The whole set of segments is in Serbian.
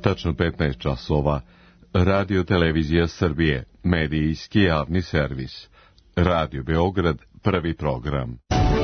Tačno 15 časova. Radio Televizija Srbije, medijski javni servis. Radio Beograd, prvi program.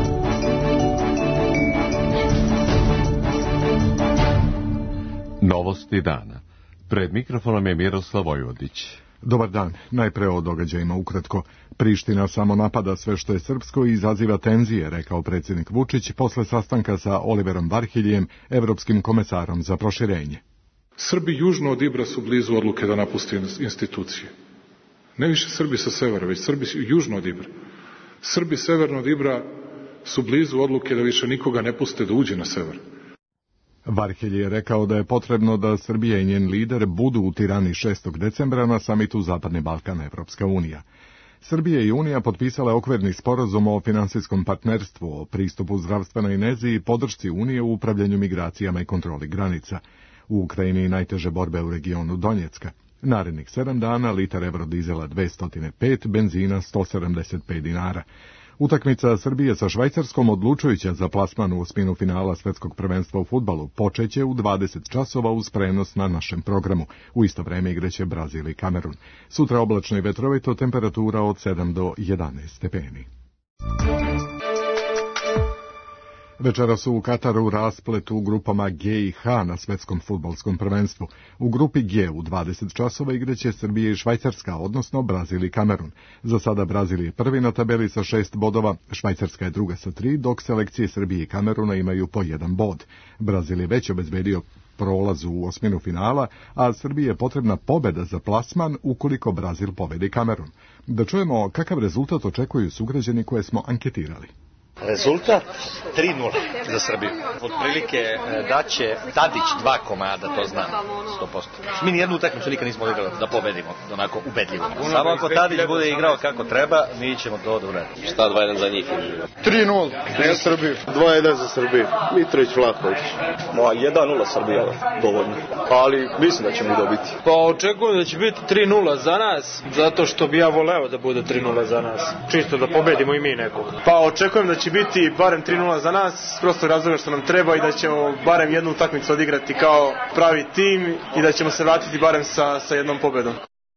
Novosti dana. Pred mikrofonom je Miroslav Vojvodić. Dobar dan. Najpre o događajima ukratko. Priština samo napada sve što je srpsko i izaziva tenzije, rekao predsjednik Vučić posle sastanka sa Oliverom Varheljijem, evropskim komesarom za proširenje. Srbi južno od Ibra su blizu odluke da napuste institucije. Ne više Srbi sa severa, već Srbi južno od Ibra. Srbi severno od Ibra su blizu odluke da više nikoga ne puste da uđe na sever. Varhelji je rekao da je potrebno da Srbija i njen lider budu u Tirani 6. decembra na samitu Zapadni Balkan Evropska unija. Srbija i Unija potpisale okvirni sporazum o finansijskom partnerstvu, o pristupu zdravstvenoj nezi i podršci Unije u upravljanju migracijama i kontroli granica. U Ukrajini najteže borbe u regionu Donjecka. Narednih 7 dana litar evrodizela 205, benzina 175 dinara. Utakmica Srbije sa Švajcarskom odlučujuća za plasman u osminu finala svetskog prvenstva u fudbalu počeće u 20 časova uz prenos na našem programu. U isto vreme igraće Brazil i Kamerun. Sutra oblačno i vetrovito, temperatura od 7 do 11 stepeni. Večera su u Kataru rasplet u grupama G i H na svetskom fudbalskom prvenstvu. U grupi G u 20 časova igraće Srbija i Švajcarska, odnosno Brazil i Kamerun. Za sada Brazil je prvi na tabeli sa 6 bodova, Švajcarska je druga sa 3, dok selekcije Srbije i Kameruna imaju po 1 bod. Brazil je već obezbedio prolaz u osminu finala, a Srbiji je potrebna pobjeda za plasman ukoliko Brazil pobedi Kamerun. Da čujemo kakav rezultat očekuju sugrađani koje smo anketirali. Rezultat 3-0 za Srbiju. Otprilike daće Tadić 2 komada, to znam 100%. Mi nijednu utakmicu nikad nismo odigrali da pobedimo, onako ubedljivo. Samo ako Tadić bude igrao kako treba, mi ćemo to da uradimo. Šta 2-1 za njih? 3-0 za Srbiju. 2-1 za Srbiju. Mitrović, Vlahović. 1-0 Srbija, dovoljno. Ali mislim da ćemo dobiti. Pa očekujem da će biti 3-0 za nas, zato što bi ja voleo da bude 3-0 za nas. Čisto da pobedimo i mi nekog. Pa očekujem da će biti barem 3-0 za nas, prosto razloga što nam treba i da ćemo barem jednu utakmicu odigrati kao pravi tim i da ćemo se vratiti barem sa jednom pobedom.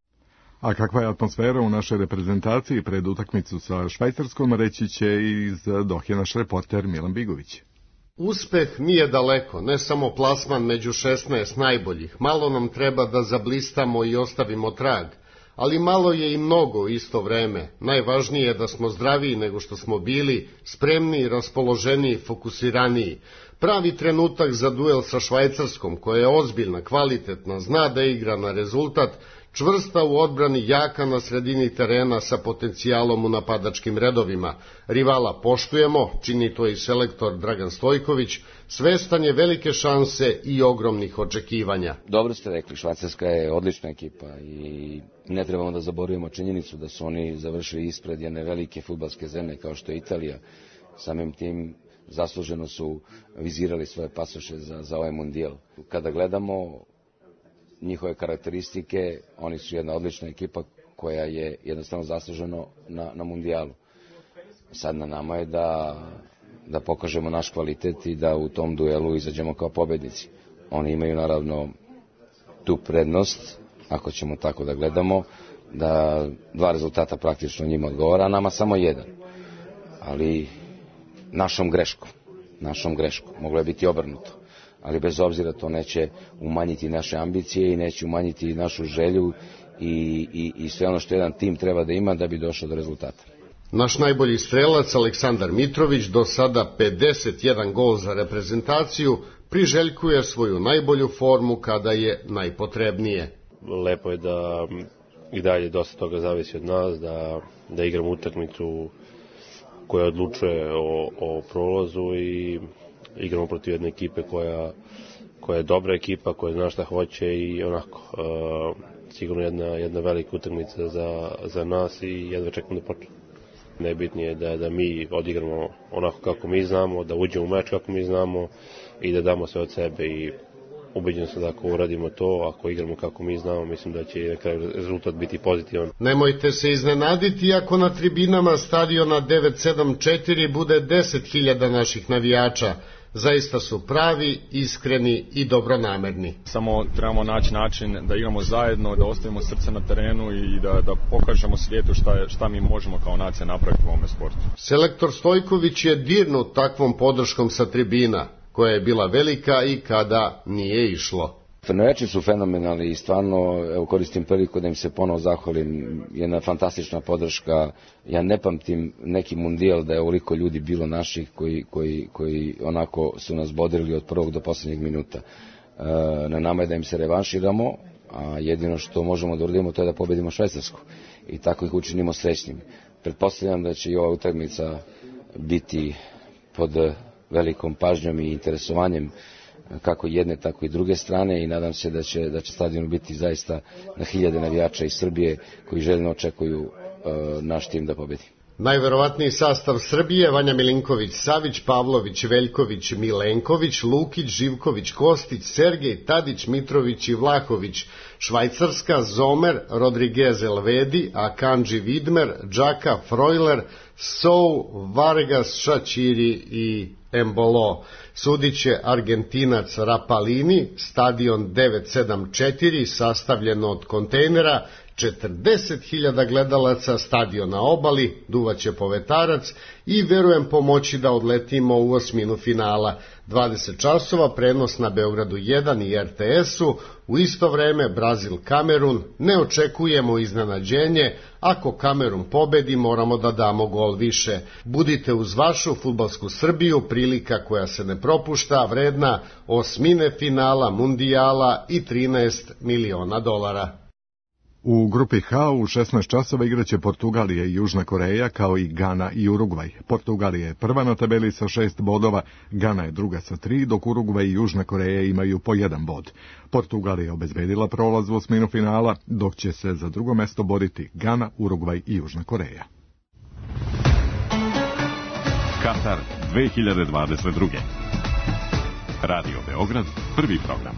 A kakva je atmosfera u našoj reprezentaciji pred utakmicu sa Švajcarskom, reći će iz Dohe naš reporter Milan Bigović. Uspeh nije daleko, ne samo plasman među 16 najboljih. Malo nam treba da zablistamo i ostavimo trag. Ali malo je i mnogo isto vreme. Najvažnije je da smo zdraviji nego što smo bili, spremniji, raspoloženiji, fokusiraniji. Pravi trenutak za duel sa Švajcarskom, koja je ozbiljna, kvalitetna, zna da igra na rezultat, čvrsta u odbrani, jaka na sredini terena sa potencijalom u napadačkim redovima. Rivala poštujemo, čini to i selektor Dragan Stojković, svestan je velike šanse i ogromnih očekivanja. Dobro ste rekli, Švajcarska je odlična ekipa i ne trebamo da zaboravimo činjenicu da su oni završili ispred jedne velike fudbalske zemlje kao što je Italija. Samim tim zasluženo su vizirali svoje pasoše za ovaj mundijal. Kada gledamo njihove karakteristike, oni su jedna odlična ekipa koja je jednostavno zasluženo na mundijalu. Sad na nama je da pokažemo naš kvalitet i da u tom duelu izađemo kao pobednici. Oni imaju naravno tu prednost, ako ćemo tako da gledamo, da 2 rezultata praktično njima odgovara, a nama samo 1. Ali našom greškom, moglo je biti obrnuto. Ali bez obzira to neće umanjiti naše ambicije i neće umanjiti našu želju i sve ono što jedan tim treba da ima da bi došao do rezultata. Naš najbolji strelac Aleksandar Mitrović, do sada 51 gol za reprezentaciju, priželjkuje svoju najbolju formu kada je najpotrebnije. Lepo je da i dalje dosta toga zavisi od nas, da igramo utakmicu koja odlučuje o prolazu i igramo protiv jedne ekipe koja je dobra ekipa, koja zna šta hoće i onako sigurno jedna velika utakmica za nas i jedva čekam da počne. Najbitnije je da mi odigramo onako kako mi znamo, da uđemo u meč kako mi znamo i da damo sve od sebe i ubeđen sam da ako uradimo to, ako igramo kako mi znamo, mislim da će na kraju rezultat biti pozitivan. Nemojte se iznenaditi ako na tribinama stadiona 974 bude 10.000 naših navijača. Zaista su pravi, iskreni i dobronamerni. Samo trebamo naći način da igramo zajedno, da ostavimo srce na terenu i da pokažemo svijetu šta mi možemo kao nacija napraviti u ovome sportu. Selektor Stojković je dirnut takvom podrškom sa tribina, koja je bila velika i kada nije išlo. Crnojači su fenomenalni i stvarno, evo, koristim priliku da im se ponovo zahvalim, jedna fantastična podrška. Ja ne pamtim neki mundijal da je ovoliko ljudi bilo naših koji onako su nas bodrili od prvog do posljednjeg minuta. Na nama je da im se revanširamo, a jedino što možemo da uradimo to je da pobedimo Švajcarsku i tako ih učinimo srećnim. Pretpostavljam da će i ova utakmica biti pod velikom pažnjom i interesovanjem kako jedne, tako i druge strane i nadam se da će stadion biti zaista na hiljade navijača iz Srbije koji željno očekuju naš tim da pobedi. Najverovatniji sastav Srbije: Vanja Milinković, Savić, Pavlović, Veljković, Milenković, Lukić, Živković, Kostić, Sergej, Tadić, Mitrović i Vlahović. Švajcarska: Zomer, Rodriguez, Elvedi, Akanji, Vidmer, Džaka, Frojler, Sou, Vargas, Šačiri i Embolo. Sudiće Argentinac Rapalini, stadion 974, sastavljen od kontejnera, 40.000 gledalaca, stadion na obali, duvaće povetarac i verujem pomoći da odletimo u osminu finala. 20 časova, prenos na Beogradu 1 i RTS-u, u isto vreme Brazil-Kamerun. Ne očekujemo iznenađenje, ako Kamerun pobedi moramo da damo gol više. Budite uz vašu fudbalsku Srbiju, prilika koja se ne propušta, vredna osmine finala mundijala i $13 miliona. U grupi H u 16 časova igraće Portugalija i Južna Koreja, kao i Gana i Urugvaj. Portugalija je prva na tabeli sa 6 bodova, Gana je druga sa 3, dok Urugvaj i Južna Koreja imaju po 1 bod. Portugalija je obezbedila prolaz u osminu finala, dok će se za drugo mesto boriti Gana, Urugvaj i Južna Koreja. Katar 2022. Radio Beograd, prvi program.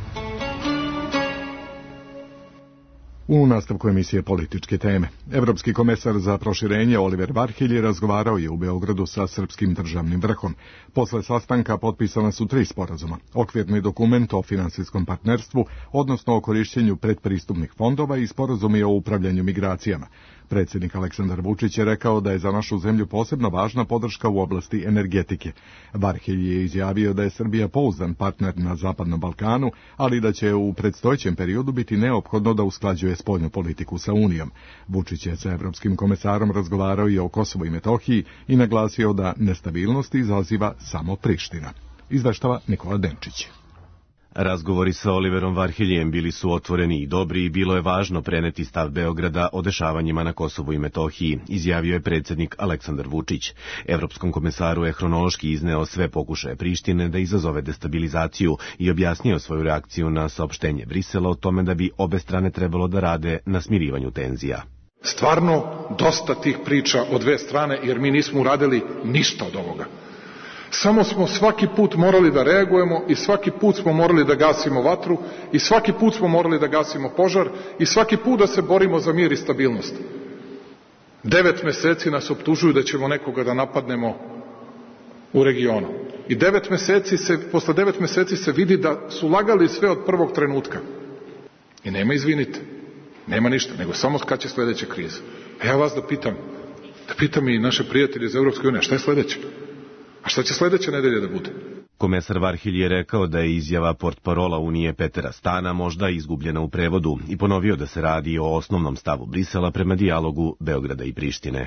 U nastavku emisije Političke teme. Evropski komesar za proširenje Oliver Varhelji razgovarao je u Beogradu sa srpskim državnim vrhom. Posle sastanka potpisana su 3 sporazuma. Okvirni dokument o finansijskom partnerstvu, odnosno o korišćenju predpristupnih fondova i sporazumi o upravljanju migracijama. Predsjednik Aleksandar Vučić je rekao da je za našu zemlju posebno važna podrška u oblasti energetike. Varhelji je izjavio da je Srbija pouzdan partner na Zapadnom Balkanu, ali da će u predstojećem periodu biti neophodno da usklađuje spoljnu politiku sa Unijom. Vučić je sa evropskim komesarom razgovarao i o Kosovu i Metohiji i naglasio da nestabilnost izaziva samo Priština. Izveštava Nikola Denčić. Razgovori sa Oliverom Varheljem bili su otvoreni i dobri i bilo je važno preneti stav Beograda o dešavanjima na Kosovu i Metohiji, izjavio je predsjednik Aleksandar Vučić. Evropskom komesaru je hronološki izneo sve pokušaje Prištine da izazove destabilizaciju i objasnio svoju reakciju na saopštenje Brisela o tome da bi obe strane trebalo da rade na smirivanju tenzija. Stvarno dosta tih priča od dve strane, jer mi nismo uradili ništa od ovoga. Samo smo svaki put morali da reagujemo i svaki put smo morali da gasimo vatru i svaki put smo morali da gasimo požar i svaki put da se borimo za mir i stabilnost. 9 meseci nas optužuju da ćemo nekoga da napadnemo u regionu. I posle 9 meseci se vidi da su lagali sve od prvog trenutka. I nema izvinite, nema ništa, nego samo kad će sledeća kriza. A ja vas da pitam i naše prijatelje iz Evropske unije, šta je sledeće? A šta će sledeće nedelje da bude? Komesar Varhelj je rekao da je izjava portparola Unije Petera Stana možda izgubljena u prevodu i ponovio da se radi o osnovnom stavu Brisela prema dijalogu Beograda i Prištine.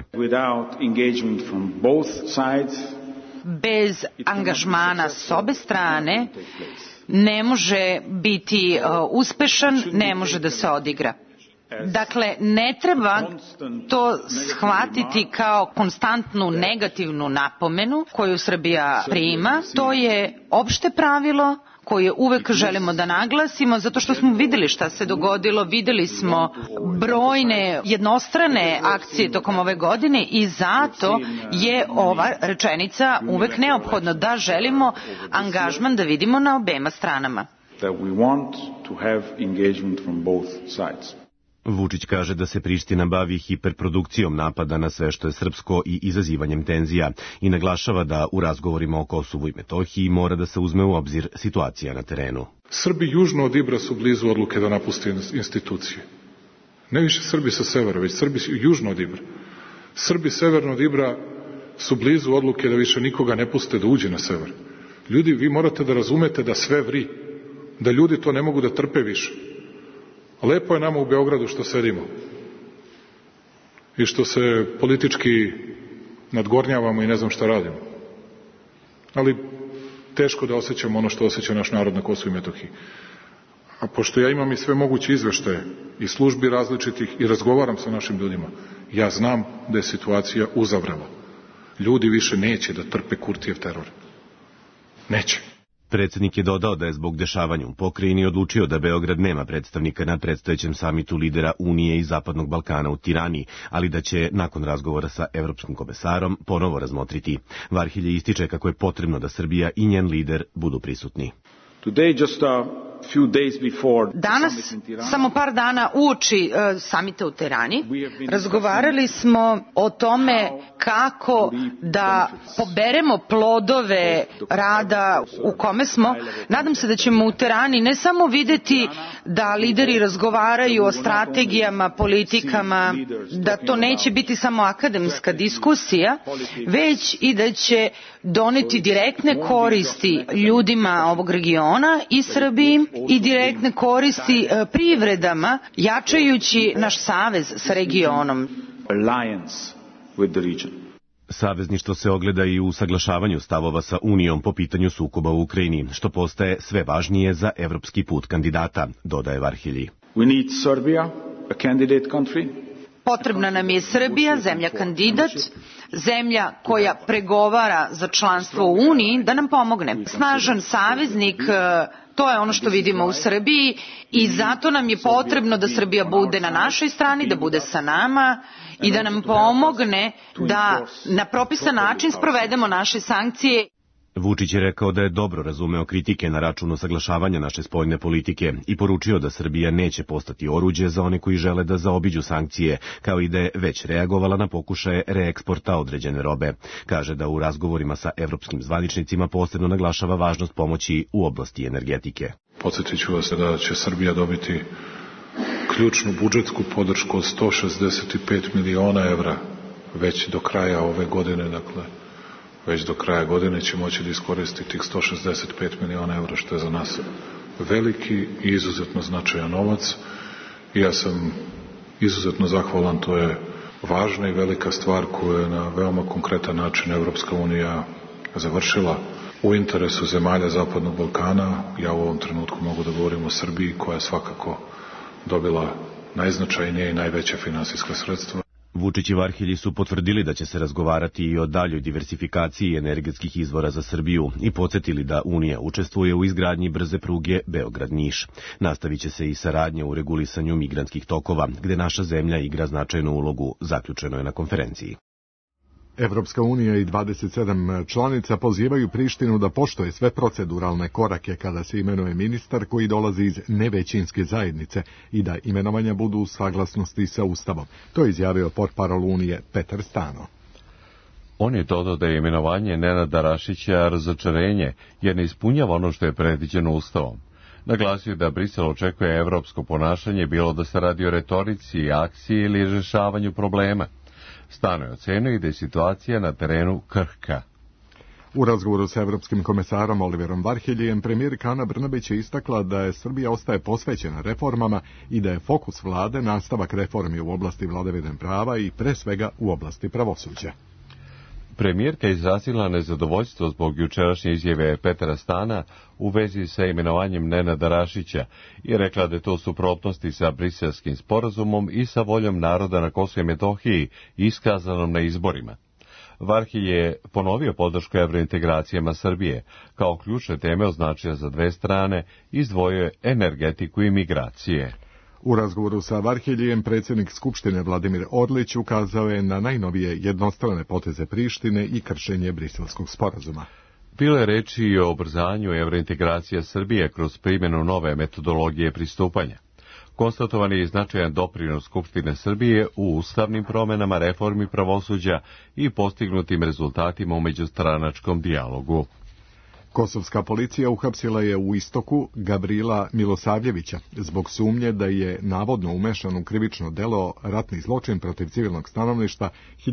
Bez angažmana s obe strane ne može biti uspešan, ne može da se odigra. Dakle, ne treba to shvatiti kao konstantnu negativnu napomenu koju Srbija prima. To je opšte pravilo koje uvek želimo da naglasimo, zato što smo videli šta se dogodilo, videli smo brojne jednostrane akcije tokom ove godine i zato je ova rečenica uvek neophodna, da želimo angažman da vidimo na obema stranama. Vučić kaže da se Priština bavi hiperprodukcijom napada na sve što je srpsko i izazivanjem tenzija i naglašava da u razgovorima o Kosovu i Metohiji mora da se uzme u obzir situacija na terenu. Srbi južno od Ibra su blizu odluke da napuste institucije. Ne više Srbi sa severa, već Srbi južno od Ibra. Srbi severno od Ibra su blizu odluke da više nikoga ne puste da uđe na sever. Ljudi, vi morate da razumete da sve vri, da ljudi to ne mogu da trpe više. Lepo je nama u Beogradu što sedimo i što se politički nadgornjavamo i ne znam šta radimo. Ali teško da osjećamo ono što osjeća naš narod na Kosovu i Metohiji. A pošto ja imam i sve moguće izveštaje i službi različitih i razgovaram sa našim ljudima, ja znam da je situacija uzavrela. Ljudi više neće da trpe Kurtijev teror. Neće. Predsjednik je dodao da je zbog dešavanja u pokrajini odlučio da Beograd nema predstavnika na predstojećem samitu lidera Unije i Zapadnog Balkana u Tirani, ali da će nakon razgovora sa evropskim komesarom ponovo razmotriti. Varhelje ističe kako je potrebno da Srbija i njen lider budu prisutni. Danas, samo par dana uoči samita u Tirani, razgovarali smo o tome kako da poberemo plodove rada u kome smo. Nadam se da ćemo u Tirani ne samo videti da lideri razgovaraju o strategijama, politikama, da to neće biti samo akademska diskusija, već i da će doneti direktne koristi ljudima ovog regiona i Srbiji i direktne koristi privredama, jačajući naš savez sa regionom. Savezništvo se ogleda i u usaglašavanju stavova sa Unijom po pitanju sukoba u Ukrajini, što postaje sve važnije za evropski put kandidata, dodaje Varhelji. Potrebna nam je Srbija, zemlja kandidat, zemlja koja pregovara za članstvo u Uniji, da nam pomogne. Snažan saveznik, to je ono što vidimo u Srbiji i zato nam je potrebno da Srbija bude na našoj strani, da bude sa nama i da nam pomogne da na propisan način sprovedemo naše sankcije. Vučić je rekao da je dobro razumeo kritike na račun usaglašavanja naše spoljne politike i poručio da Srbija neće postati oruđe za one koji žele da zaobiđu sankcije, kao i da je već reagovala na pokušaje reeksporta određene robe. Kaže da u razgovorima sa evropskim zvaničnicima posebno naglašava važnost pomoći u oblasti energetike. Podsjetit ću vas da će Srbija dobiti ključnu budžetsku podršku od 165 miliona evra već do kraja ove godine, dakle već do kraja godine će moći da iskoristi tih 165 miliona evra, što je za nas veliki i izuzetno značajan novac. I ja sam izuzetno zahvalan, to je važna i velika stvar koju je na veoma konkretan način Evropska unija završila u interesu zemalja Zapadnog Balkana. Ja u ovom trenutku mogu da govorim o Srbiji, koja je svakako dobila najznačajnije i najveća finansijska sredstva. Vučić i Varhelji su potvrdili da će se razgovarati i o daljoj diversifikaciji energetskih izvora za Srbiju i podsjetili da Unija učestvuje u izgradnji brze pruge Beograd-Niš. Nastavit će se i saradnja u regulisanju migrantskih tokova, gde naša zemlja igra značajnu ulogu, zaključeno je na konferenciji. Evropska unija i 27 članica pozivaju Prištinu da poštuje sve proceduralne korake kada se imenuje ministar koji dolazi iz nevećinske zajednice i da imenovanja budu u saglasnosti sa Ustavom. To je izjavio portparol Unije Petar Stano. On je dodao da je imenovanje Nenada Rašića razočarenje jer ne ispunjava ono što je predviđeno Ustavom. Naglasio da Brisel očekuje evropsko ponašanje, bilo da se radi o retorici, akciji ili rješavanju problema. Stano je ocenio i da je situacija na terenu krhka. U razgovoru sa evropskim komesarom Oliverom Varheljem, premijerka Ana Brnabić je istakla da je Srbija ostaje posvećena reformama i da je fokus vlade nastavak reformi u oblasti vladavine prava i pre svega u oblasti pravosuđa. Premijerka je izrazila nezadovoljstvo zbog jučerašnje izjave Petera Stana u vezi sa imenovanjem Nenada Rašića i rekla da je to u suprotnosti sa Briselskim sporazumom i sa voljom naroda na Kosovu i Metohiji iskazanom na izborima. Varhelj je ponovio podršku evrointegracijama Srbije, kao ključne teme označio za dve strane, izdvojio energetiku i migracije. U razgovoru sa Varheljem predsjednik Skupštine Vladimir Orlić ukazao je na najnovije jednostrane poteze Prištine i kršenje Briselskog sporazuma. Bilo je reči i o ubrzanju evrointegracija Srbije kroz primjenu nove metodologije pristupanja. Konstatovan je i značajan doprinos Skupštine Srbije u ustavnim promenama, reformi pravosuđa i postignutim rezultatima u međustranačkom dijalogu. Kosovska policija uhapsila je u Istoku Gavrila Milosavljevića zbog sumnje da je navodno umešan u krivično delo ratni zločin protiv civilnog stanovništva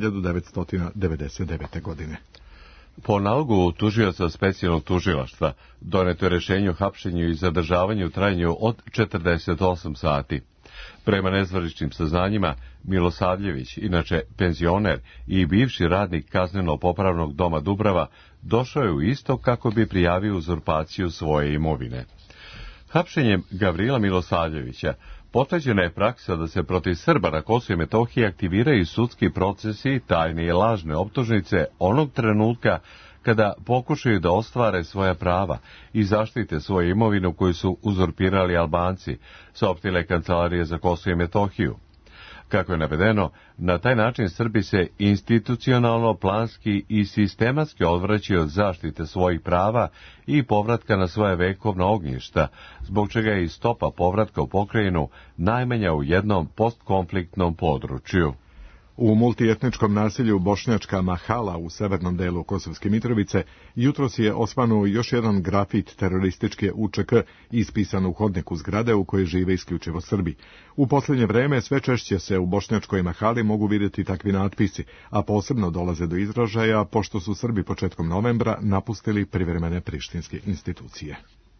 1999. godine. Po nalogu tužioca specijalnog tužilaštva doneto je rješenje o hapšenju i zadržavanju u trajanju od 48 sati. Prema nezvaničnim saznanjima, Milosavljević, inače penzioner i bivši radnik kazneno-popravnog doma Dubrava, došao je u Istok kako bi prijavio uzurpaciju svoje imovine. Hapšenjem Gavrila Milosavljevića potvrđena je praksa da se protiv Srba na Kosovu i Metohiji aktiviraju sudski procesi, tajne i lažne optužnice onog trenutka kada pokušaju da ostvare svoja prava i zaštite svoju imovinu koju su uzurpirali Albanci, saopštila Kancelarija za Kosovo i Metohiju. Kako je navedeno, na taj način Srbi se institucionalno, planski i sistematski odvraćaju od zaštite svojih prava i povratka na svoje vekovna ognjišta, zbog čega je i stopa povratka u pokrajinu najmanja u jednom postkonfliktnom području. U multietničkom naselju Bošnjačka Mahala u severnom delu Kosovske Mitrovice jutros je osvanuo još jedan grafit terorističke UČK ispisan u hodniku zgrade u kojoj žive isključivo Srbi. U posljednje vreme sve češće se u Bošnjačkoj Mahali mogu vidjeti takvi natpisi, a posebno dolaze do izražaja pošto su Srbi početkom novembra napustili privremene prištinske institucije.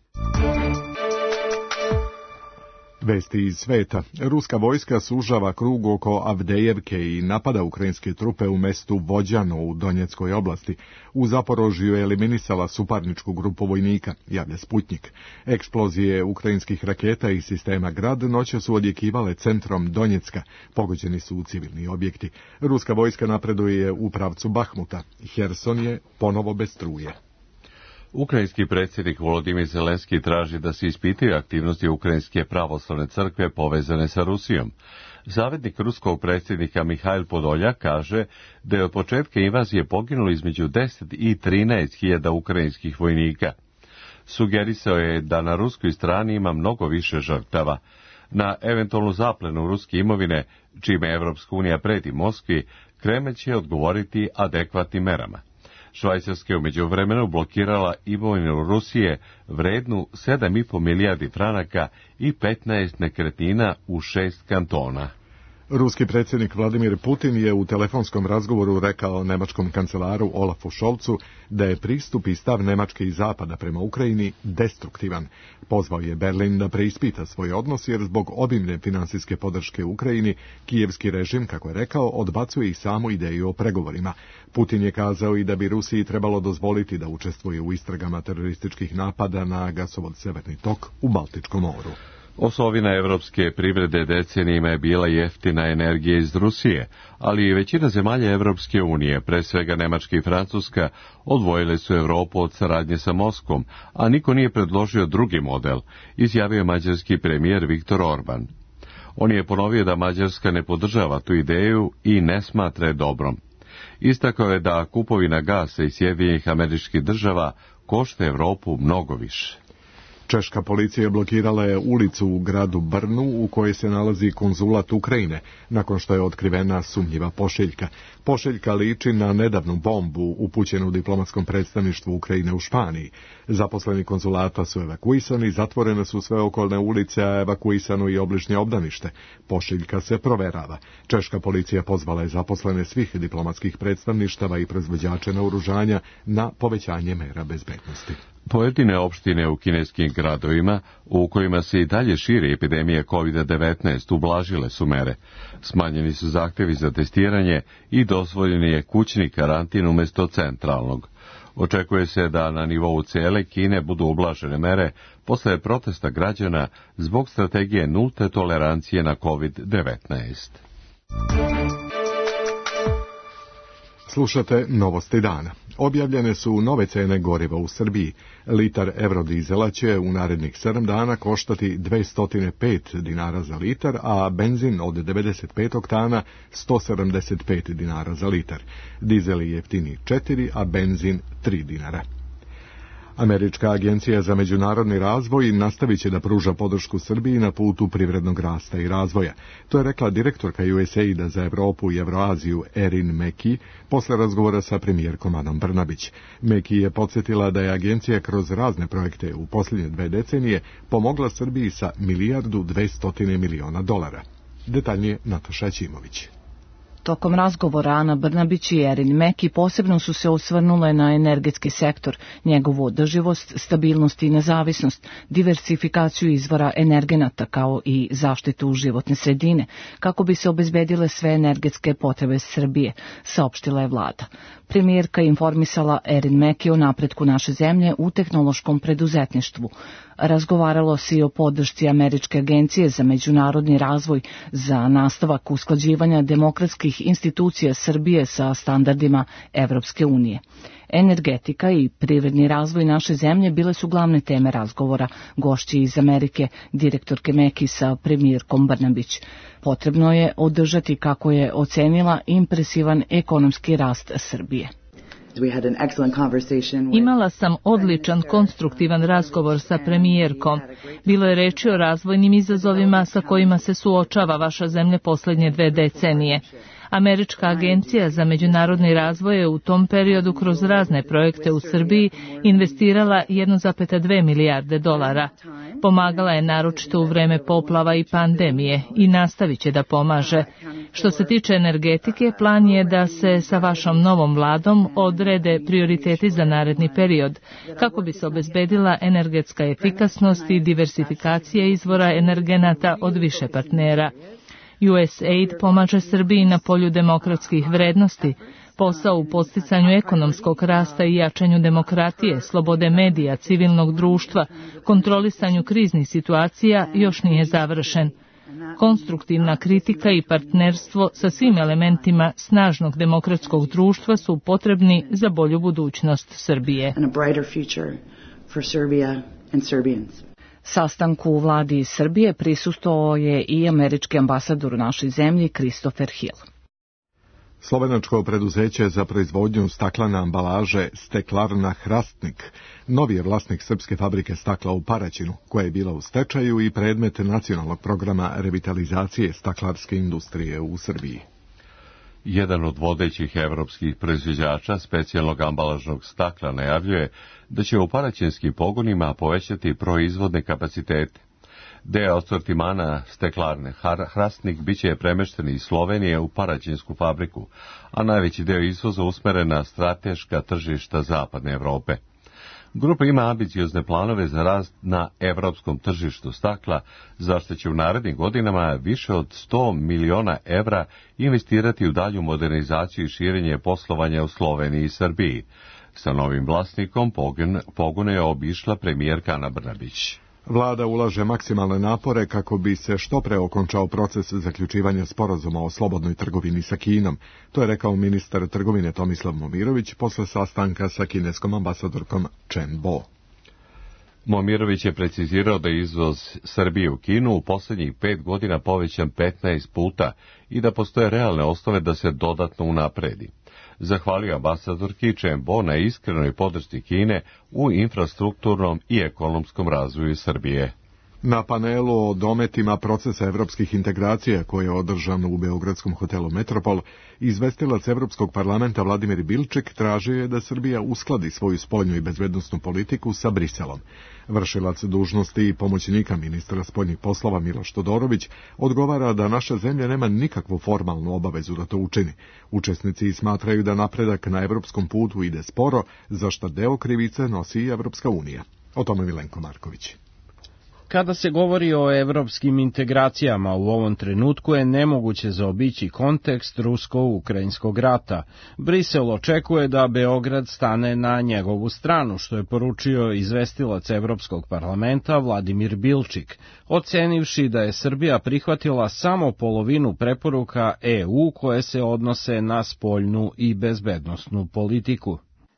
Vesti iz sveta. Ruska vojska sužava krug oko Avdejevke i napada ukrajinske trupe u mestu Vođano u Donjeckoj oblasti. U Zaporožju je eliminisala suparničku grupu vojnika, javlja Sputnjik. Eksplozije ukrajinskih raketa i sistema Grad noće su odjekivale centrom Donjecka. Pogođeni su u civilni objekti. Ruska vojska napreduje u pravcu Bahmuta. Herson je ponovo bez struje. Ukrajinski predsjednik Volodimir Zelenski traži da se ispitaju aktivnosti Ukrajinske pravoslavne crkve povezane sa Rusijom. Savjetnik ruskog predsjednika Mihajl Podoljak kaže da je od početka invazije poginulo između 10 i 13 hiljada ukrajinskih vojnika. Sugerisao je da na ruskoj strani ima mnogo više žrtava. Na eventualnu zaplenu ruske imovine, čime Evropska unija preti Moskvi, Kremlj će odgovoriti adekvatnim merama. Švajcarska je u međuvremenu blokirala imovinu Rusije vrednu 7,5 milijardi franaka i 15 nekretnina u 6 kantona. Ruski predsjednik Vladimir Putin je u telefonskom razgovoru rekao nemačkom kancelaru Olafu Scholzu da je pristup i stav Nemačke i Zapada prema Ukrajini destruktivan. Pozvao je Berlin da preispita svoj odnos jer zbog obimne finansijske podrške Ukrajini, kijevski režim, kako je rekao, odbacuje i samu ideju o pregovorima. Putin je kazao i da bi Rusiji trebalo dozvoliti da učestvuje u istragama terorističkih napada na gasovod Severni tok u Baltičkom moru. Osovina evropske privrede decenijima je bila jeftina energija iz Rusije, ali i većina zemalja Evropske unije, pre svega Nemačka i Francuska, odvojile su Europu od saradnje sa Moskvom, a niko nije predložio drugi model, izjavio mađarski premijer Viktor Orban. On je ponovio da Mađarska ne podržava tu ideju i ne smatra je dobrom. Istakao je da kupovina gasa iz Sjedinjenih Američkih Država košta Europu mnogo više. Češka policija blokirala je ulicu u gradu Brnu u kojoj se nalazi konzulat Ukrajine, nakon što je otkrivena sumnjiva pošiljka. Pošiljka liči na nedavnu bombu upućenu u diplomatskom predstavništvu Ukrajine u Španiji. Zaposleni konzulata su evakuisani, zatvorene su sve okolne ulice, a evakuisano i obližnje obdanište. Pošiljka se proverava. Češka policija pozvala je zaposlene svih diplomatskih predstavništava i proizvođače naoružanja na povećanje mera bezbednosti. Pojedine opštine u kineskim gradovima, u kojima se i dalje širi epidemija COVID-19, ublažile su mere. Smanjeni su zahtevi za testiranje i dozvoljen je kućni karantin umjesto centralnog. Očekuje se da na nivou cijele Kine budu ublažene mere posle protesta građana zbog strategije nulte tolerancije na COVID-19. Slušate novosti dana. Objavljene su nove cene goriva u Srbiji. Litar eurodizela će u narednih 7 dana koštati 205 dinara za litar, a benzin od 95 oktana 175 dinara za litar. Dizel je jeftiniji 4, a benzin 3 dinara. Američka agencija za međunarodni razvoj nastavit će da pruža podršku Srbiji na putu privrednog rasta i razvoja. To je rekla direktorka USAID-a za Evropu i Evroaziju Erin Meki posle razgovora sa premijerkom Anom Brnabić. Meki je podsjetila da je agencija kroz razne projekte u posljednje 2 decenije pomogla Srbiji sa $1,2 milijardi. Detaljnije Nataša Ćimović. Tokom razgovora Ana Brnabić i Erin Meki posebno su se osvrnule na energetski sektor, njegovu održivost, stabilnost i nezavisnost, diversifikaciju izvora energenata kao i zaštitu životne sredine, kako bi se obezbedile sve energetske potrebe Srbije, saopštila je vlada. Premijerka je informisala Erin Meki o napretku naše zemlje u tehnološkom preduzetništvu. Razgovaralo se i o podršci Američke agencije za međunarodni razvoj za nastavak usklađivanja demokratskih institucija Srbije sa standardima Evropske unije. Energetika i privredni razvoj naše zemlje bile su glavne teme razgovora gošći iz Amerike, direktorke Meki sa premijerkom Brnabić. Potrebno je održati, kako je ocenila, impresivan ekonomski rast Srbije. Imala sam odličan, konstruktivan razgovor sa premijerkom. Bilo je reči o razvojnim izazovima sa kojima se suočava vaša zemlja posljednje 2 decenije. Američka agencija za međunarodni razvoj je u tom periodu kroz razne projekte u Srbiji investirala $1,2 milijarde. Pomagala je naročito u vreme poplava i pandemije i nastavit će da pomaže. Što se tiče energetike, plan je da se sa vašom novom vladom odrede prioriteti za naredni period, kako bi se obezbedila energetska efikasnost i diversifikacija izvora energenata od više partnera. USAID pomaže Srbiji na polju demokratskih vrednosti, posao u podsticanju ekonomskog rasta i jačanju demokratije, slobode medija, civilnog društva, kontrolisanju kriznih situacija još nije završen. Konstruktivna kritika i partnerstvo sa svim elementima snažnog demokratskog društva su potrebni za bolju budućnost Srbije. Sastanku u vladi Srbije prisustvovao je i američki ambasador u našoj zemlji Christopher Hill. Slovenačko preduzeće za proizvodnju staklene ambalaže Steklarna Hrastnik novi je vlasnik srpske fabrike stakla u Paraćinu, koja je bila u stečaju i predmet nacionalnog programa revitalizacije staklarske industrije u Srbiji. Jedan od vodećih evropskih proizvođača specijalnog ambalažnog stakla najavljuje da će u paraćinskim pogonima povećati proizvodne kapacitete. Deo asortimana Steklarne Hrastnik biće premešten iz Slovenije u paraćinsku fabriku, a najveći deo izvoza usmeren na strateška tržišta zapadne Evrope. Grupa ima ambiciozne planove za rast na evropskom tržištu stakla, zašto će u narednim godinama više od 100 miliona evra investirati u dalju modernizaciju i širenje poslovanja u Sloveniji i Srbiji. Sa novim vlasnikom pogone je obišla premijerka Ana Brnabić. Vlada ulaže maksimalne napore kako bi se što pre okončao proces zaključivanja sporazuma o slobodnoj trgovini sa Kinom. To je rekao ministar trgovine Tomislav Momirović posle sastanka sa kineskom ambasadorkom Chen Bo. Momirović je precizirao da je izvoz Srbije u Kinu u posljednjih 5 godina povećan 15 puta i da postoje realne osnove da se dodatno unapredi. Zahvalio ambasadorki Chen Bo na iskrenoj podršci Kine u infrastrukturnom i ekonomskom razvoju Srbije. Na panelu o dometima procesa evropskih integracija koje je održano u beogradskom hotelu Metropol, izvestilac Evropskog parlamenta Vladimir Bilčik tražio je da Srbija uskladi svoju spoljnu i bezbednosnu politiku sa Briselom. Vršilac dužnosti i pomoćnika ministra spoljnih poslova Miloš Todorović odgovara da naša zemlja nema nikakvu formalnu obavezu da to učini. Učesnici smatraju da napredak na evropskom putu ide sporo, za šta deo krivice nosi i Evropska unija. O tome Milenko Marković. Kada se govori o evropskim integracijama u ovom trenutku je nemoguće zaobići kontekst rusko-ukrajinskog rata. Brisel očekuje da Beograd stane na njegovu stranu, što je poručio izvestilac Evropskog parlamenta Vladimir Bilčik, ocenivši da je Srbija prihvatila samo polovinu preporuka EU koje se odnose na spoljnu i bezbednosnu politiku.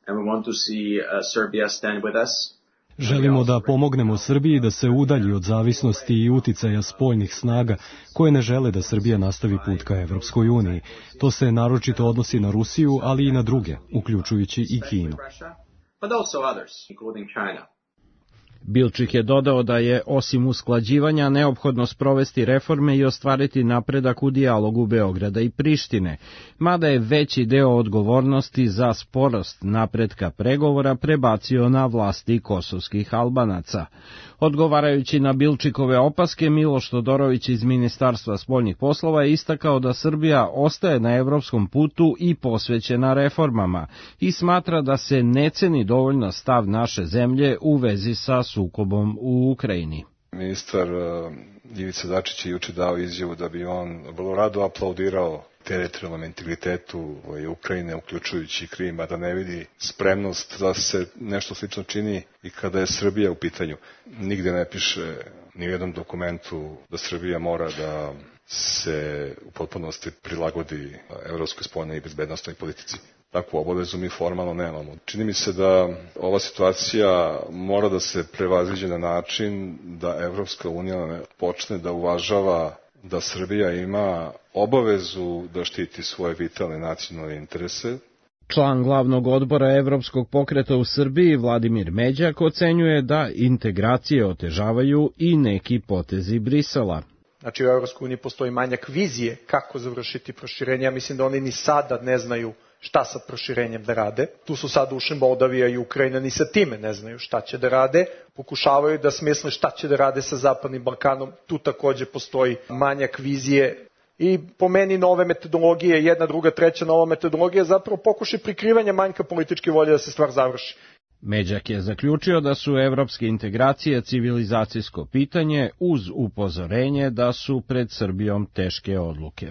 Želimo da pomognemo Srbiji da se udalji od zavisnosti i uticaja spoljnih snaga koje ne žele da Srbija nastavi put ka Evropskoj uniji. To se naročito odnosi na Rusiju, ali i na druge, uključujući i Kinu. but also others, including China. Bilčik je dodao da je, osim usklađivanja, neophodno sprovesti reforme i ostvariti napredak u dijalogu Beograda i Prištine, mada je veći deo odgovornosti za sporost napretka pregovora prebacio na vlasti kosovskih Albanaca. Odgovarajući na Bilčikove opaske, Miloš Todorović iz Ministarstva spoljnih poslova je istakao da Srbija ostaje na evropskom putu i posvećena reformama i smatra da se ne ceni dovoljno stav naše zemlje u vezi sa sukobom u Ukrajini. Ministar Ivica Dačić je juče dao izjavu da bi on vrlo rado aplaudirao teritorijalnom integritetu Ukrajine, uključujući Krim, a da ne vidi spremnost da se nešto slično čini i kada je Srbija u pitanju. Nigde ne piše ni u jednom dokumentu da Srbija mora da se u potpunosti prilagodi evropskoj spoljnoj i bezbednosnoj politici. Takvu obavezu mi formalno nemamo. Čini mi se da ova situacija mora da se prevaziđe na način da Evropska unija počne da uvažava da Srbija ima obavezu da štiti svoje vitalne nacionalne interese. Član glavnog odbora Evropskog pokreta u Srbiji, Vladimir Međak, ocenjuje da integracije otežavaju i neki potezi Brisela. Znači u Evropskoj uniji postoji manjak vizije kako završiti proširenje. Ja mislim da oni ni sada ne znaju šta sa proširenjem da rade. Tu su sad ušli Moldavija i Ukrajina, ni sa time ne znaju šta će da rade. Pokušavaju da smisle šta će da rade sa Zapadnim Balkanom. Tu takođe postoji manjak vizije i po meni nove metodologije, jedna, druga, treća nova metodologija zapravo pokušaj prikrivanja manjka političke volje da se stvar završi. Međak je zaključio da su evropske integracije civilizacijsko pitanje uz upozorenje da su pred Srbijom teške odluke.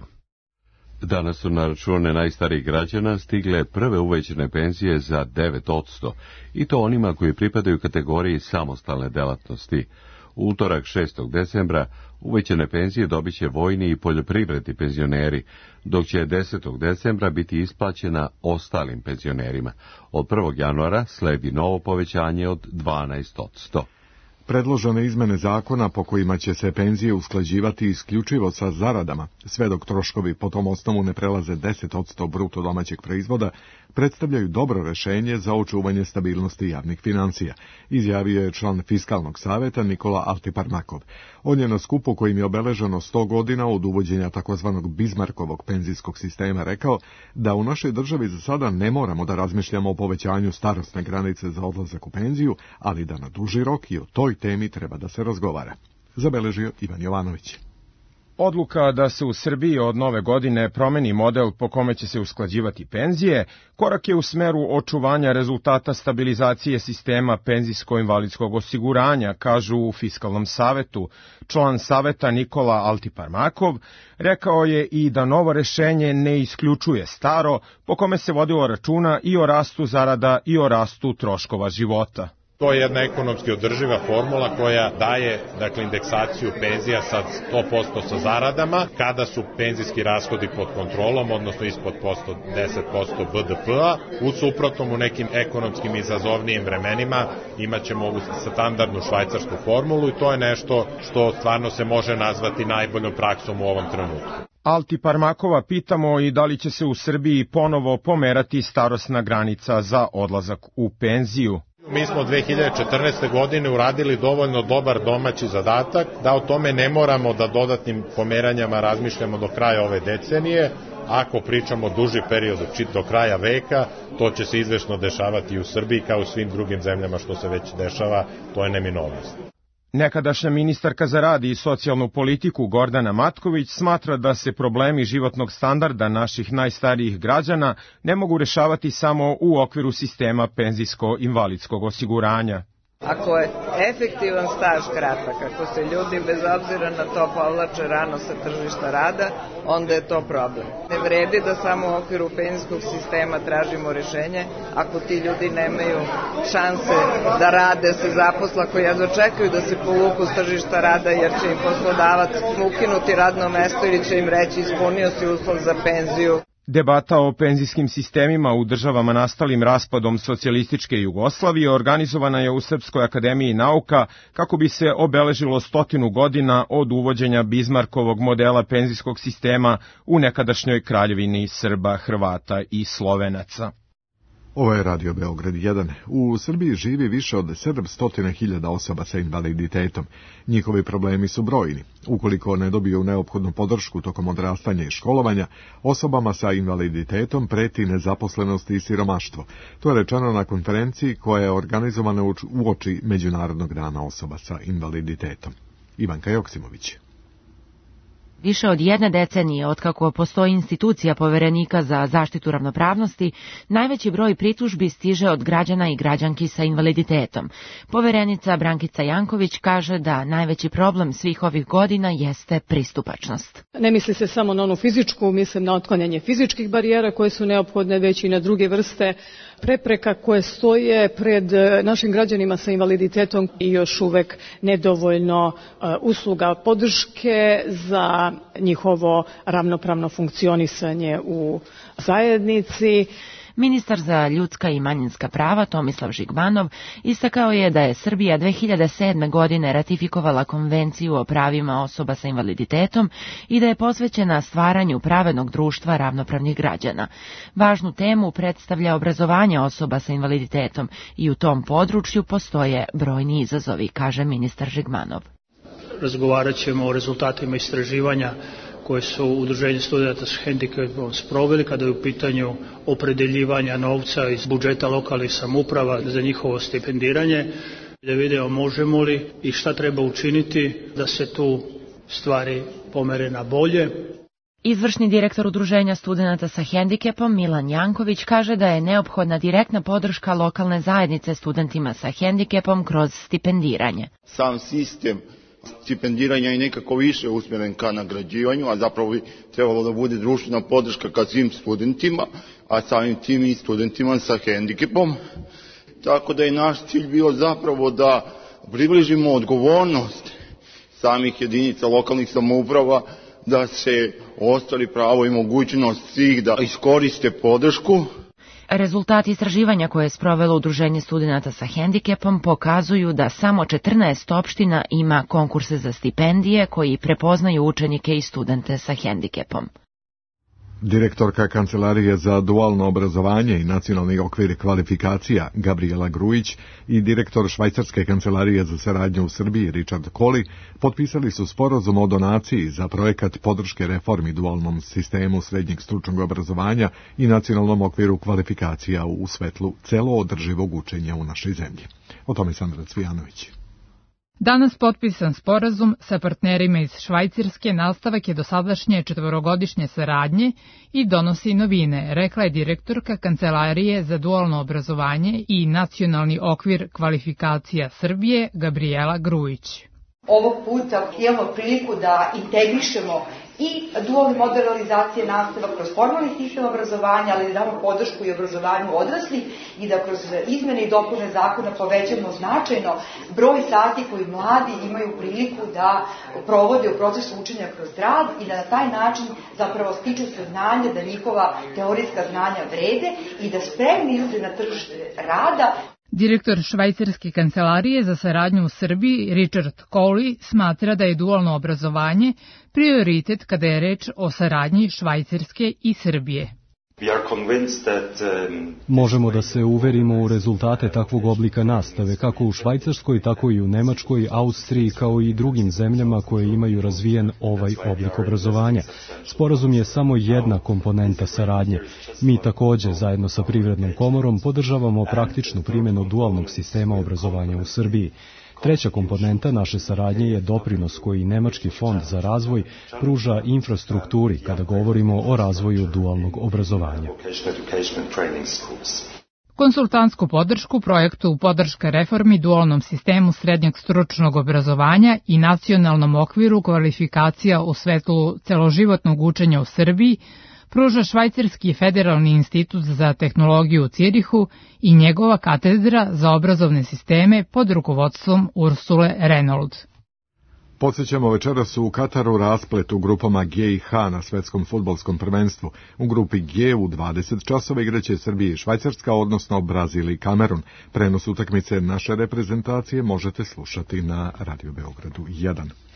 Danas su na račune najstarijih građana stigle prve uvećane penzije za 9%, i to onima koji pripadaju kategoriji samostalne delatnosti. U utorak 6. decembra uvećane penzije dobit će vojni i poljoprivredni penzioneri, dok će 10. decembra biti isplaćena ostalim penzionerima. Od 1. januara sledi novo povećanje od 12%. Predložene izmene zakona po kojima će se penzije usklađivati isključivo sa zaradama, sve dok troškovi po tom osnovu ne prelaze 10% bruto domaćeg proizvoda, predstavljaju dobro rešenje za očuvanje stabilnosti javnih financija, izjavio je član Fiskalnog saveta Nikola Altiparmakov. On je na skupu kojim je obeleženo 100 godina od uvođenja takozvanog Bizmarkovog penzijskog sistema rekao da u našoj državi za sada ne moramo da razmišljamo o povećanju starosne granice za odlazak u penziju, ali da na duži rok i o toj temi treba da se razgovara. Zabeležio Ivan Jovanović. Odluka da se u Srbiji od nove godine promeni model po kome će se usklađivati penzije, korak je u smeru očuvanja rezultata stabilizacije sistema penzijsko-invalidskog osiguranja, kažu u Fiskalnom savetu. Član saveta Nikola Altiparmakov rekao je i da novo rešenje ne isključuje staro, po kome se vodilo računa i o rastu zarada i o rastu troškova života. To je jedna ekonomski održiva formula koja daje indeksaciju penzija sa 100% sa zaradama, kada su penzijski rashodi pod kontrolom, odnosno ispod 10% BDP-a. U suprotnom, u nekim ekonomskim izazovnijim vremenima imat ćemo ovu standardnu švajcarsku formulu i to je nešto što stvarno se može nazvati najboljom praksom u ovom trenutku. Altiparmakova pitamo i da li će se u Srbiji ponovo pomerati starosna granica za odlazak u penziju. Mi smo 2014. godine uradili dovoljno dobar domaći zadatak da o tome ne moramo da dodatnim pomeranjama razmišljamo do kraja ove decenije. Ako pričamo duži period do kraja veka, to će se izvesno dešavati i u Srbiji kao u svim drugim zemljama što se već dešava, to je neminovnost. Nekadašnja ministarka za rad i socijalnu politiku Gordana Matković smatra da se problemi životnog standarda naših najstarijih građana ne mogu rešavati samo u okviru sistema penzijsko-invalidskog osiguranja. Ako je efektivan staž kratak, ako se ljudi bez obzira na to povlače rano sa tržišta rada, onda je to problem. Ne vredi da samo u okviru penzijskog sistema tražimo rešenje ako ti ljudi nemaju šanse da rade, se zaposle, ako jedva čekaju da se povuku s tržišta rada jer će im poslodavac ukinuti radno mesto ili će im reći ispunio si uslov za penziju. Debata o penzijskim sistemima u državama nastalim raspadom socijalističke Jugoslavije organizovana je u Srpskoj akademiji nauka kako bi se obeležilo 100 godina od uvođenja Bizmarkovog modela penzijskog sistema u nekadašnjoj kraljevini Srba, Hrvata i Slovenaca. Ovo je Radio Beograd 1. U Srbiji živi više od 700.000 osoba sa invaliditetom. Njihovi problemi su brojni. Ukoliko ne dobiju neophodnu podršku tokom odrastanja i školovanja, osobama sa invaliditetom preti nezaposlenost i siromaštvo. To je rečeno na konferenciji koja je organizovana uoči Međunarodnog dana osoba sa invaliditetom. Ivanka Joksimović. Više od jedne decenije otkako postoji institucija Poverenika za zaštitu ravnopravnosti, najveći broj pritužbi stiže od građana i građanki sa invaliditetom. Poverenica Brankica Janković kaže da najveći problem svih ovih godina jeste pristupačnost. Ne misli se samo na onu fizičku, mislim na otklanjanje fizičkih barijera koje su neophodne, već i na druge vrste prepreka koje stoje pred našim građanima sa invaliditetom i još uvek nedovoljno usluga podrške za njihovo ravnopravno funkcionisanje u zajednici. Ministar za ljudska i manjinska prava Tomislav Žigmanov istakao je da je Srbija 2007. godine ratifikovala Konvenciju o pravima osoba sa invaliditetom i da je posvećena stvaranju pravednog društva ravnopravnih građana. Važnu temu predstavlja obrazovanje osoba sa invaliditetom i u tom području postoje brojni izazovi, kaže ministar Žigmanov. Razgovarat ćemo o rezultatima istraživanja koje su Udruženje studenata s hendikepom sproveli kada je u pitanju opredeljivanja novca iz budžeta lokalnih samouprava za njihovo stipendiranje, da vidimo možemo li i šta treba učiniti da se tu stvari pomere na bolje. Izvršni direktor Udruženja studenata sa hendikepom Milan Janković kaže da je neophodna direktna podrška lokalne zajednice studentima sa hendikepom kroz stipendiranje. Sam sistem stipendiranja je nekako više usmjeren ka nagrađivanju, a zapravo bi trebalo da bude društvena podrška ka svim studentima, a samim tim i studentima sa hendikepom. Tako da je naš cilj bio zapravo da približimo odgovornost samih jedinica lokalnih samouprava da se ostvari pravo i mogućnost svih da iskoriste podršku. Rezultati istraživanja koje je sprovelo Udruženje studenata sa hendikepom pokazuju da samo 14 opština ima konkurse za stipendije koji prepoznaju učenike i studente sa hendikepom. Direktorka Kancelarije za dualno obrazovanje i nacionalni okvir kvalifikacija Gabriela Grujić i direktor Švajcarske kancelarije za saradnju u Srbiji Richard Koli potpisali su sporazum o donaciji za projekat podrške reformi dualnom sistemu srednjeg stručnog obrazovanja i nacionalnom okviru kvalifikacija u svetlu celoodrživog učenja u našoj zemlji. O tome Sandra Cvijanović. Danas potpisan sporazum sa partnerima iz Švajcarske nastavak je dosadašnje 4-godišnje saradnje i donosi novine, rekla je direktorka Kancelarije za dualno obrazovanje i nacionalni okvir kvalifikacija Srbije Gabriela Grujić. Ovog puta imamo priliku da integrišemo i dualni model realizacije nastava kroz formalni sistem obrazovanja, ali da damo podršku i obrazovanju odraslih i da kroz izmene i dopune zakona povećamo značajno broj sati koji mladi imaju priliku da provode u procesu učenja kroz rad i da na taj način zapravo stiču saznanje da njihova teorijska znanja vrede i da spremni izađu na tržište rada. Direktor Švajcarske kancelarije za saradnju u Srbiji, Richard Koli, smatra da je dualno obrazovanje prioritet kada je reč o saradnji Švajcarske i Srbije. Možemo da se uverimo u rezultate takvog oblika nastave, kako u Švajcarskoj, tako i u Nemačkoj, Austriji, kao i drugim zemljama koje imaju razvijen ovaj oblik obrazovanja. Sporazum je samo jedna komponenta saradnje. Mi takođe, zajedno sa Privrednom komorom, podržavamo praktičnu primjenu dualnog sistema obrazovanja u Srbiji. Treća komponenta naše saradnje je doprinos koji Nemački fond za razvoj pruža infrastrukturi kada govorimo o razvoju dualnog obrazovanja. Konsultantsku podršku projektu podrška reformi dualnom sistemu srednjeg stručnog obrazovanja i nacionalnom okviru kvalifikacija u svetlu celoživotnog učenja u Srbiji pruža Švajcarski federalni institut za tehnologiju u Cirihu i njegova katedra za obrazovne sisteme pod rukovodstvom Ursule Renold. Podsjećamo, večeras u Kataru rasplet u grupama G i H na svetskom fudbalskom prvenstvu. U grupi G u 20 časova igraće Srbija i Švajcarska, odnosno Brazil i Kamerun. Prenos utakmice naše reprezentacije možete slušati na Radio Beogradu 1.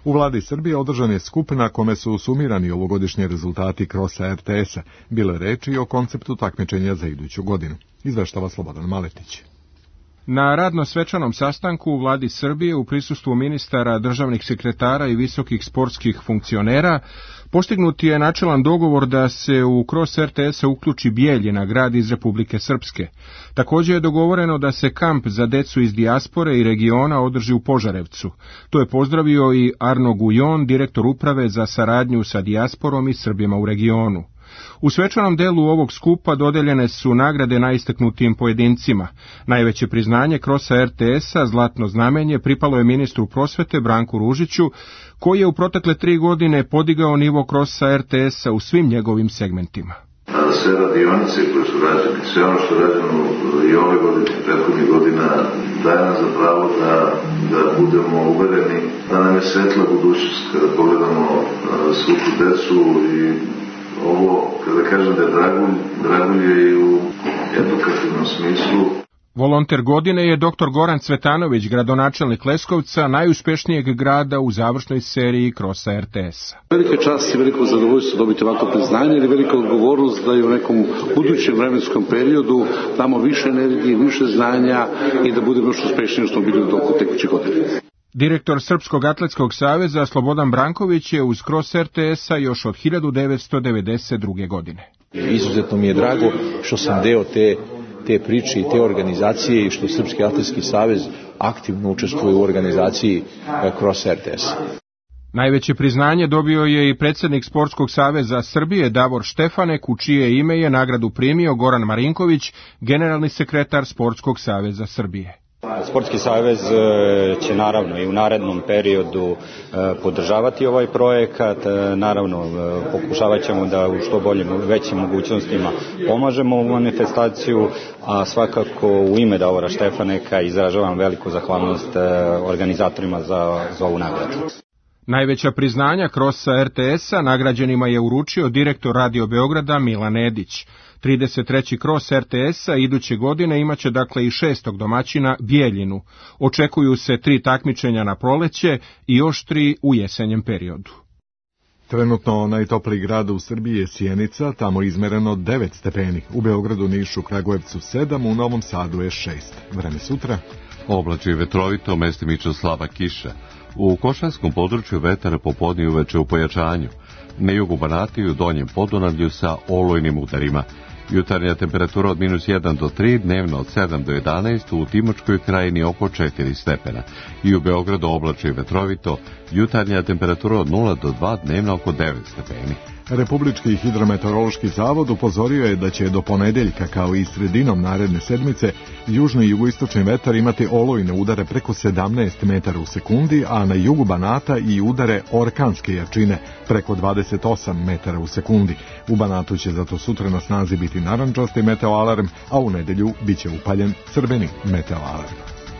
U vladi Srbije održan je skup na kome su sumirani ovogodišnji rezultati krosa RTS-a. Bilo je reči i o konceptu takmičenja za iduću godinu. Izveštava Slobodan Maletić. Na radno-svečanom sastanku u vladi Srbije u prisustvu ministara, državnih sekretara i visokih sportskih funkcionera postignut je načelan dogovor da se u kros RTS-a uključi Bijeljina, grad iz Republike Srpske. Također je dogovoreno da se kamp za decu iz dijaspore i regiona održi u Požarevcu. To je pozdravio i Arno Gujon, direktor uprave za saradnju sa dijasporom i Srbima u regionu. U svečanom delu ovog skupa dodeljene su nagrade najistaknutijim pojedincima. Najveće priznanje krosa RTS-a, zlatno znamenje, pripalo je ministru prosvete Branku Ružiću, koji je u protekle 3 godine podigao nivo krosa RTS-a u svim njegovim segmentima. Sve radionice koje su rađene, sve ono što je rađeno i ove godine, prethodnih godina, daje nam za pravo da budemo uvereni da nam je svetla budućnost kada pogledamo svu tu decu i ovo, kada kažem da je dragulj je i u edukativnom smislu. Volonter godine je dr. Goran Cvetanović, gradonačelnik Leskovca, najuspešnijeg grada u završnoj seriji krosa RTS-a. Velika čast i veliko zadovoljstvo dobiti ovako priznanje ili velika odgovornost da i u nekom budućem vremenskom periodu damo više energije, više znanja i da budemo još uspešniji što smo bili u toku tekućih godina. Direktor Srpskog atletskog saveza Slobodan Branković je uz kros RTS-a još od 1992. godine. Izuzetno mi je drago što sam deo te priče i te organizacije i što Srpski atletski savez aktivno učestvuje u organizaciji kros RTS-a. Najveće priznanje dobio je i predsjednik Sportskog saveza Srbije Davor Štefanek, u čije ime je nagradu primio Goran Marinković, generalni sekretar Sportskog saveza Srbije. Sportski savez će naravno i u narednom periodu podržavati ovaj projekat, naravno pokušavat ćemo da u što boljim, većim mogućnostima pomažemo u manifestaciju, a svakako u ime Davora Štefaneka izražavam veliku zahvalnost organizatorima za ovu nagradu. Najveća priznanja krosa RTS-a nagrađenima je uručio direktor Radio Beograda Milan Edić. 33. kros RTS-a iduće godine imaće dakle i 6. domaćina Bijeljinu. Očekuju se 3 takmičenja na proleće i još 3 u jesenjem periodu. Trenutno najtopliji grad u Srbiji je Sjenica, tamo je izmereno 9 stepeni. U Beogradu, Nišu, Kragujevcu 7, u Novom Sadu je 6. Vreme sutra? Oblačno i vetrovito, mestimično slaba kiša. U Košarskom području vetar popodne i uveče u pojačanju. Na jugu Banata i u Donjem Podunavlju sa olujnim udarima. Jutarnja temperatura od -1 do 3, dnevno od 7 do 11, u Timočkoj krajini oko 4 stepena. I u Beogradu oblačno i vetrovito, jutarnja temperatura od 0 do 2, dnevno oko 9 stepeni. Republički hidrometeorološki zavod upozorio je da će do ponedeljka, kao i sredinom naredne sedmice, južni i jugoistočni vetar imati olujne udare preko 17 metara u sekundi, a na jugu Banata i udare orkanske jačine preko 28 metara u sekundi. U Banatu će zato sutra na snazi biti narandžasti meteoalarm, a u nedelju biće upaljen crveni meteoalarm.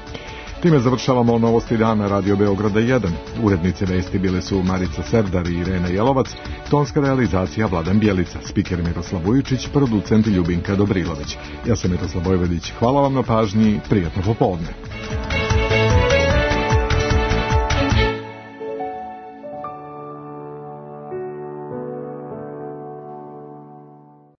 Time završavamo novosti dana Radio Beograda 1. Urednice vesti bile su Marica Serdar i Irena Jelovac, tonska realizacija Vladan Bjelica, spiker Miroslav Vujičić, producent Ljubinka Dobrilović. Ja sam Miroslav Vojvodić, hvala vam na pažnji, prijatno popodne.